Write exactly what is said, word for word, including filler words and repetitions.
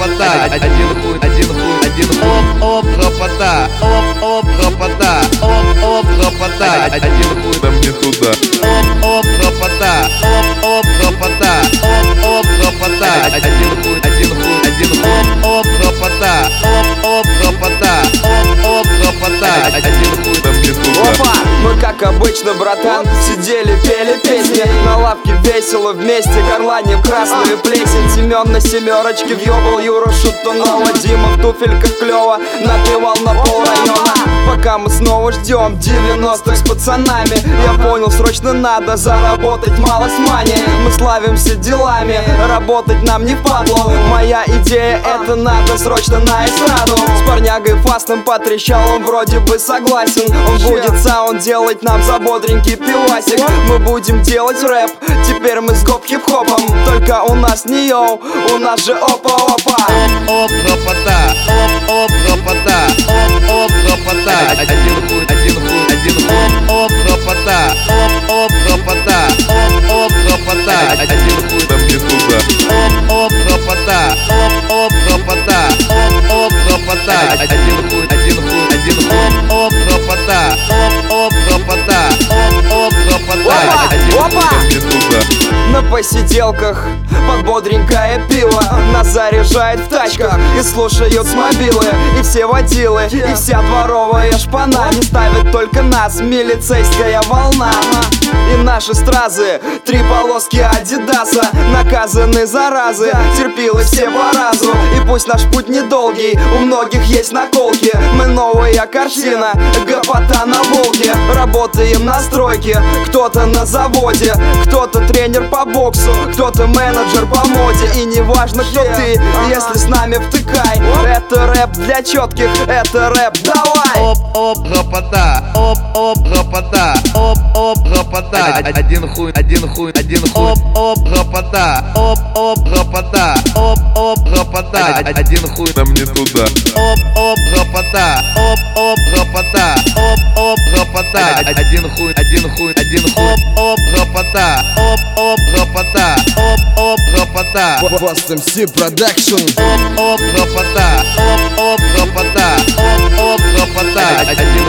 гопота, один хуй, один хуй, один оп, оп, гопота, оп, оп, гопота, оп, оп, гопота, один хуй нам не туда, оп, оп, гопота, оп, оп, гопота, оп, оп, гопота, один хуй, один хуй, один оп, оп, гопота, оп, оп, гопота, оп, оп, гопота, один хуй нам не туда. Опа! Мы как обычно, братан, сидели, пели песни на лавке весело вместе, горланим красную плесень. Семен на семерочке въебал Юру Шатунова, Дима в туфельках клёво напевал на пол района. Пока мы снова ждем девяностых с пацанами, я понял, срочно надо заработать мало с мани. Мы славимся делами, работать нам не впадло. Моя идея — это надо срочно на эстраду. С парнягой фастом потрещал, он вроде бы согласен. Он будет саунд делать нам за бодренький пивасик. Мы будем делать рэп, теперь мы с гоп хип-хопом. Только у нас не йоу, у нас же опа-опа. Оп, гопота, оп, оп, гопота, оп, оп, гопота, один хуй, один хуй, один оп, оп, гопота, оп, оп, гопота, оп, оп, гопота, один хуй нам не туда, оп, оп, гопота, оп, оп, гопота, оп, оп, гопота, один хуй, один хуй, один оп, оп, гопота, оп, оп, гопота, оп, оп, гопота, один хуй нам не туда. На посиделках под бодренькое пиво нас заряжает в тачках и слушают с мобилы. И все водилы, и вся дворовая шпана не ставят только нас, милицейская волна. И наши стразы, три полоски Адидаса, наказаны заразы, терпилы все по разу. И пусть наш путь недолгий, у многих есть наколки. Мы новая картина, гопота на волке. Работаем на стройке, кто-то на заводе, кто-то тренер по боксу, кто-то менеджер по моде. И не важно, кто ты, если с нами втыкай. Это рэп для четких, это рэп, давай! Оп, оп, гопота, оп, оп, гопота, оп, оп, гопота, один хуй, один хуй, один хуй, оп, оп, гопота, оп, оп, гопота, оп, оп, гопота, один хуй нам не туда, оп, оп, гопота, оп, оп, гопота, оп, оп, гопота, один хуй, один хуй, один оп, оп, гопота, оп, оп, гопота, оп, оп, гопота, Пост эм си Production. оп, оп, гопота, оп, оп, гопота, оп, оп, гопота, один